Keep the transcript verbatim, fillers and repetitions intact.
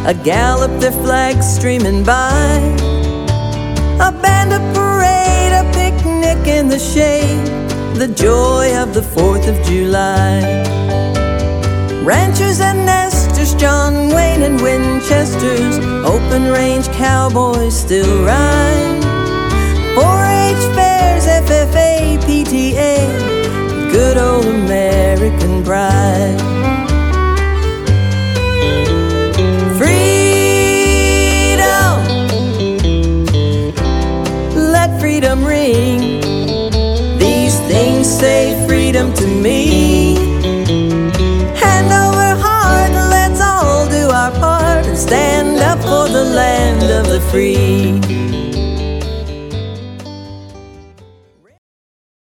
a gallop, their flags streaming by, a band, a parade, a picnic in the shade, the joy of the fourth of July. Ranchers and nesters, John Wayne and Winchesters, open range cowboys still ride. four H fairs, F F A, P T A, good old American pride. Freedom, let freedom ring. These things say freedom to me. Hand over heart, let's all do our part and stand up for the land of the free.